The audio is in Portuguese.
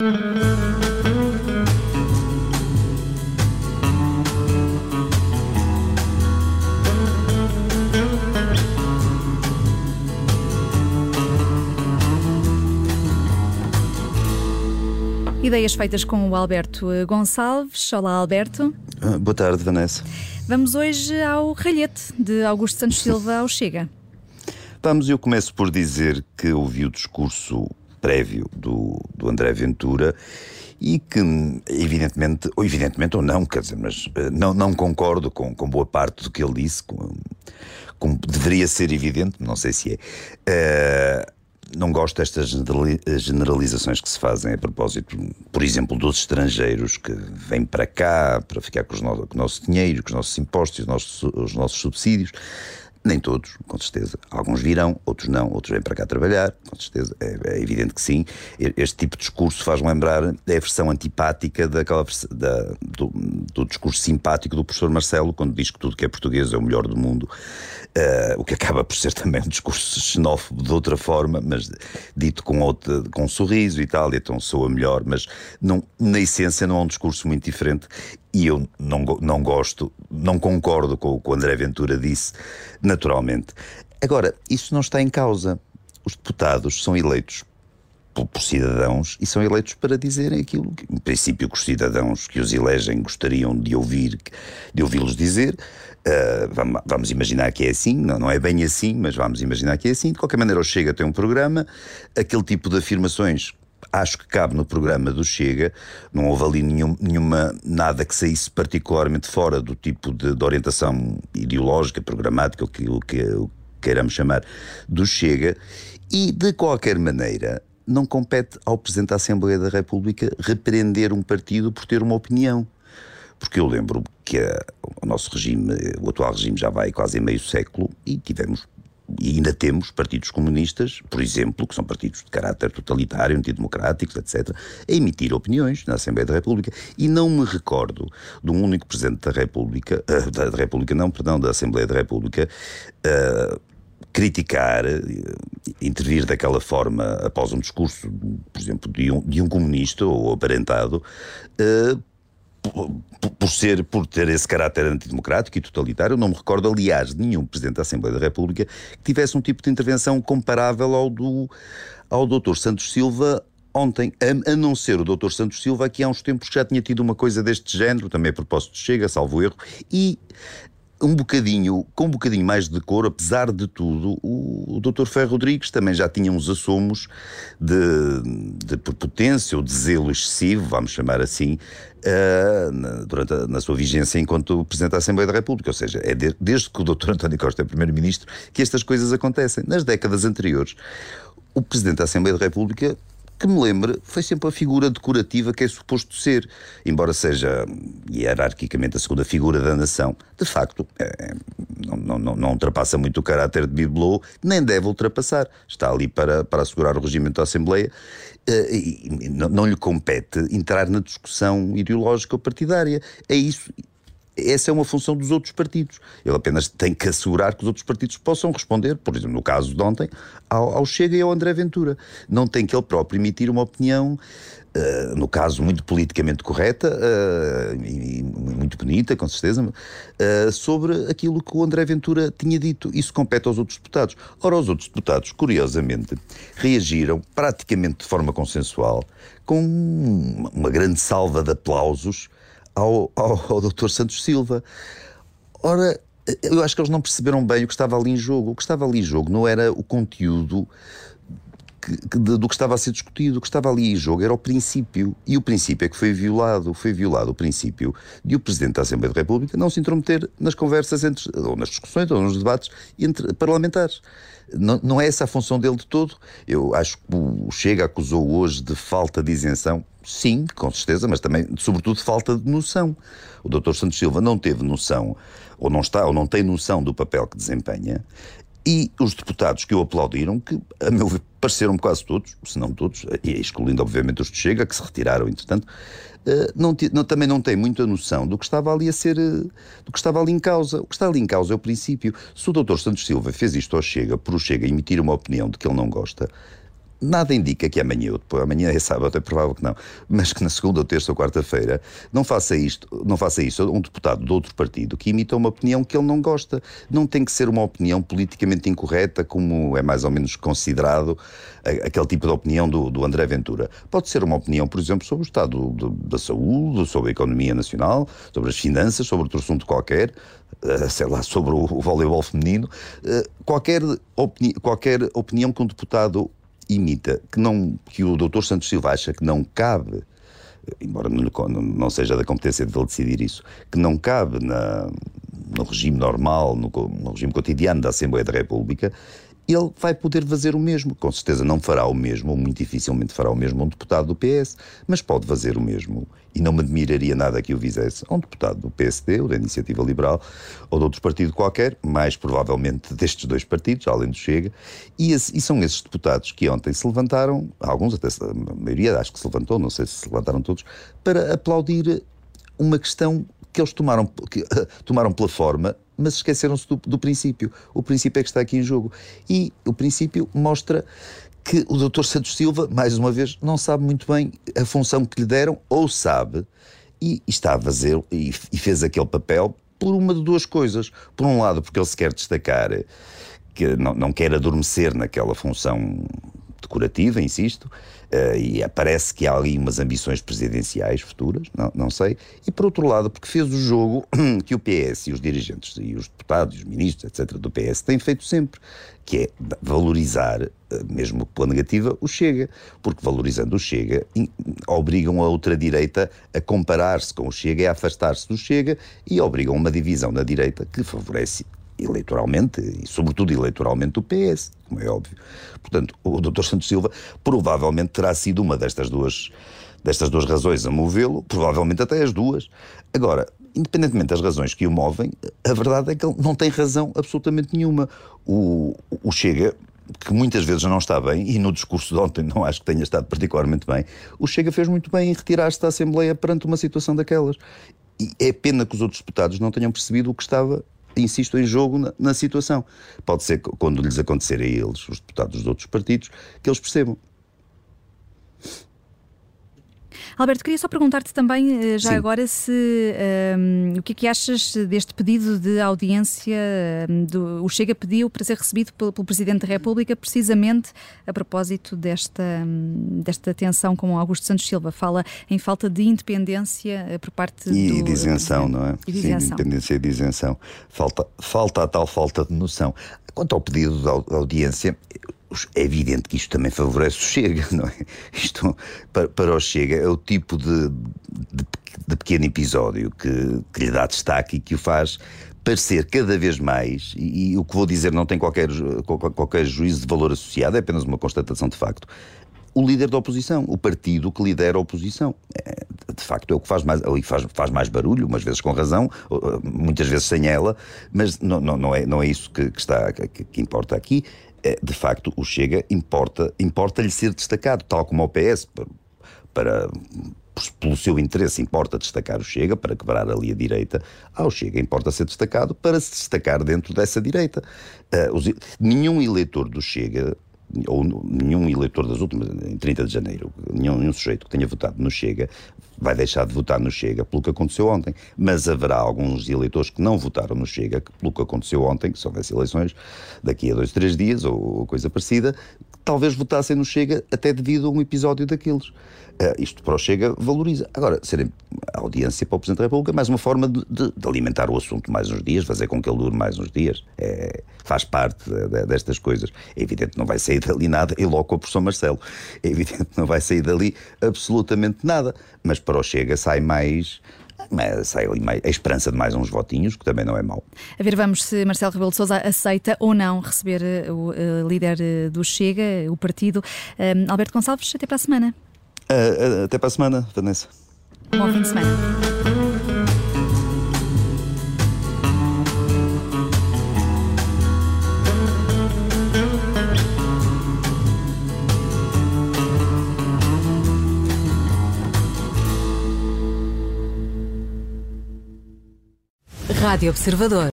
Ideias feitas com o Alberto Gonçalves. Olá, Alberto. Boa tarde, Vanessa. Vamos hoje ao ralhete de Augusto Santos Silva ao Chega. Vamos, eu começo por dizer que ouvi o discurso prévio do André Ventura e que, evidentemente ou não, quer dizer, mas não concordo com boa parte do que ele disse, como deveria ser evidente, não sei se é. Não gosto destas generalizações que se fazem a propósito, por exemplo, dos estrangeiros que vêm para cá para ficar com o nosso dinheiro, com os nossos impostos, os nossos subsídios. Nem todos, com certeza. Alguns virão, outros não, outros vêm para cá trabalhar, com certeza. É evidente que sim. Este tipo de discurso faz-me lembrar a versão antipática do discurso simpático do professor Marcelo, quando diz que tudo que é português é o melhor do mundo. O que acaba por ser também um discurso xenófobo de outra forma, mas dito com um sorriso e tal, então soa melhor, mas não, na essência não é um discurso muito diferente. E eu não gosto, não concordo com o que o André Ventura disse, naturalmente. Agora, isso não está em causa. Os deputados são eleitos por cidadãos e são eleitos para dizerem aquilo que, em princípio, que os cidadãos que os elegem gostariam de ouvi-los dizer. Vamos imaginar que é assim, não é bem assim, mas vamos imaginar que é assim. De qualquer maneira, o Chega tem um programa, aquele tipo de afirmações acho que cabe no programa do Chega. Não houve ali nada que saísse particularmente fora do tipo de orientação ideológica, programática, o que queiramos chamar, do Chega. E, de qualquer maneira, não compete ao Presidente da Assembleia da República repreender um partido por ter uma opinião. Porque eu lembro que o nosso regime, o atual regime já vai quase em meio século e ainda temos partidos comunistas, por exemplo, que são partidos de caráter totalitário, antidemocráticos, etc., a emitir opiniões na Assembleia da República. E não me recordo de um único Presidente da República, da Assembleia da República, criticar, intervir daquela forma após um discurso, por exemplo, de um comunista ou aparentado, por ter esse caráter antidemocrático e totalitário. Eu não me recordo, aliás, de nenhum Presidente da Assembleia da República que tivesse um tipo de intervenção comparável ao Dr. Santos Silva ontem, a não ser o Dr. Santos Silva, que há uns tempos já tinha tido uma coisa deste género, também a propósito de Chega, salvo erro, e com um bocadinho mais de decoro, apesar de tudo, o Dr. Ferro Rodrigues também já tinha uns assomos de prepotência ou de zelo excessivo, vamos chamar assim, na sua vigência enquanto Presidente da Assembleia da República. Ou seja, é desde que o Dr. António Costa é Primeiro-Ministro que estas coisas acontecem. Nas décadas anteriores, o Presidente da Assembleia da República, que me lembre, foi sempre a figura decorativa que é suposto ser, embora seja hierarquicamente a segunda figura da nação. De facto, não ultrapassa muito o caráter de bibelô, nem deve ultrapassar. Está ali para assegurar o regimento da Assembleia e não lhe compete entrar na discussão ideológica ou partidária. É isso. Essa é uma função dos outros partidos. Ele apenas tem que assegurar que os outros partidos possam responder, por exemplo, no caso de ontem, ao Chega e ao André Ventura. Não tem que ele próprio emitir uma opinião, no caso muito politicamente correta, e muito bonita, com certeza, sobre aquilo que o André Ventura tinha dito. Isso compete aos outros deputados. Ora, os outros deputados, curiosamente, reagiram praticamente de forma consensual, com uma grande salva de aplausos ao Dr. Santos Silva. Ora, eu acho que eles não perceberam bem o que estava ali em jogo. O que estava ali em jogo não era o conteúdo do que estava a ser discutido. O que estava ali em jogo era o princípio. E o princípio é que foi violado. Foi violado o princípio de o Presidente da Assembleia da República não se intrometer nas conversas ou nas discussões ou nos debates entre parlamentares. Não é essa a função dele de todo. Eu acho que o Chega acusou hoje de falta de isenção. Sim, com certeza, mas também, sobretudo, de falta de noção. O Dr. Santos Silva não teve noção, ou não tem noção do papel que desempenha, e os deputados que o aplaudiram, que, a meu ver, pareceram quase todos, se não todos, e excluindo, obviamente, os de Chega, que se retiraram, entretanto, também não têm muita noção do que estava ali do que estava ali em causa. O que está ali em causa é o princípio. Se o Dr. Santos Silva fez isto ao Chega, por o Chega emitir uma opinião de que ele não gosta, Nada indica que amanhã ou depois, amanhã é sábado, é provável que não, mas que na segunda ou terça ou quarta-feira não faça isso um deputado de outro partido que imita uma opinião que ele não gosta. Não tem que ser uma opinião politicamente incorreta, como é mais ou menos considerado aquele tipo de opinião do André Ventura. Pode ser uma opinião, por exemplo, sobre o estado da saúde, sobre a economia nacional, sobre as finanças, sobre outro assunto qualquer, sei lá, sobre o voleibol feminino. Qualquer opinião que um deputado imita, que o Dr. Santos Silva acha que não cabe, embora não seja da competência dele decidir isso, que não cabe no regime normal, no regime cotidiano da Assembleia da República, ele vai poder fazer o mesmo. Com certeza não fará o mesmo, ou muito dificilmente fará o mesmo, um deputado do PS, mas pode fazer o mesmo, e não me admiraria nada que o fizesse a um deputado do PSD, ou da Iniciativa Liberal, ou de outro partido qualquer, mais provavelmente destes dois partidos, além do Chega, e são esses deputados que ontem se levantaram, alguns até, a maioria acho que se levantou, não sei se se levantaram todos, para aplaudir uma questão que eles tomaram pela forma, mas esqueceram-se do princípio. O princípio é que está aqui em jogo. E o princípio mostra que o Dr. Santos Silva, mais uma vez, não sabe muito bem a função que lhe deram, ou sabe, e está a fazer, e fez aquele papel por uma de duas coisas. Por um lado, porque ele se quer destacar, que não quer adormecer naquela função decorativa, insisto, e parece que há ali umas ambições presidenciais futuras, não sei, e por outro lado porque fez o jogo que o PS e os dirigentes e os deputados e os ministros, etc. do PS têm feito sempre, que é valorizar, mesmo pela negativa, o Chega, porque valorizando o Chega obrigam a ultradireita a comparar-se com o Chega e a afastar-se do Chega, e obrigam uma divisão na direita que favorece eleitoralmente, e sobretudo eleitoralmente, o PS, como é óbvio. Portanto, o Dr. Santos Silva provavelmente terá sido uma destas duas razões a movê-lo, provavelmente até as duas. Agora, independentemente das razões que o movem, a verdade é que ele não tem razão absolutamente nenhuma. O Chega, que muitas vezes não está bem, e no discurso de ontem não acho que tenha estado particularmente bem, o Chega fez muito bem em retirar-se da Assembleia perante uma situação daquelas. E é pena que os outros deputados não tenham percebido o que estava, insisto, em jogo na situação. Pode ser que quando lhes acontecer a eles, os deputados dos outros partidos, que eles percebam. Alberto, queria só perguntar-te também, já Sim. agora, o que é que achas deste pedido de audiência? O Chega pediu para ser recebido pelo Presidente da República, precisamente a propósito desta tensão com Augusto Santos Silva. Fala em falta de independência por parte E de isenção, não é? E de Sim, de isenção. independência e de isenção. Falta a tal falta de noção. Quanto ao pedido de audiência, é evidente que isto também favorece o Chega, não é? Isto, para o Chega, é o tipo de pequeno episódio que lhe dá destaque e que o faz parecer cada vez mais, e o que vou dizer não tem qualquer juízo de valor associado, é apenas uma constatação de facto, o líder da oposição, o partido que lidera a oposição. De facto é o que faz mais barulho, umas vezes com razão, muitas vezes sem ela, mas não é isso que importa aqui. De facto, o Chega importa-lhe ser destacado, tal como o PS, pelo seu interesse importa destacar o Chega para quebrar ali a direita. Ao Chega importa ser destacado para se destacar dentro dessa direita. Nenhum eleitor do Chega, ou nenhum eleitor das últimas, em 30 de janeiro, nenhum sujeito que tenha votado no Chega vai deixar de votar no Chega pelo que aconteceu ontem, mas haverá alguns eleitores que não votaram no Chega, que pelo que aconteceu ontem, se houvesse eleições daqui a 2, 3 dias ou coisa parecida, talvez votassem no Chega até devido a um episódio daqueles. Isto para o Chega valoriza. Agora, a audiência para o Presidente da República é mais uma forma de alimentar o assunto mais uns dias, fazer com que ele dure mais uns dias. Faz parte destas coisas. É evidente que não vai sair dali nada, e logo com o professor Marcelo. É evidente que não vai sair dali absolutamente nada. Mas para o Chega sai ali a esperança de mais uns votinhos, que também não é mau. A ver, vamos se Marcelo Rebelo de Sousa aceita ou não receber o líder do Chega, o partido. Alberto Gonçalves, até para a semana. Até para a semana, Vanessa. Bom fim de semana. Rádio Observador.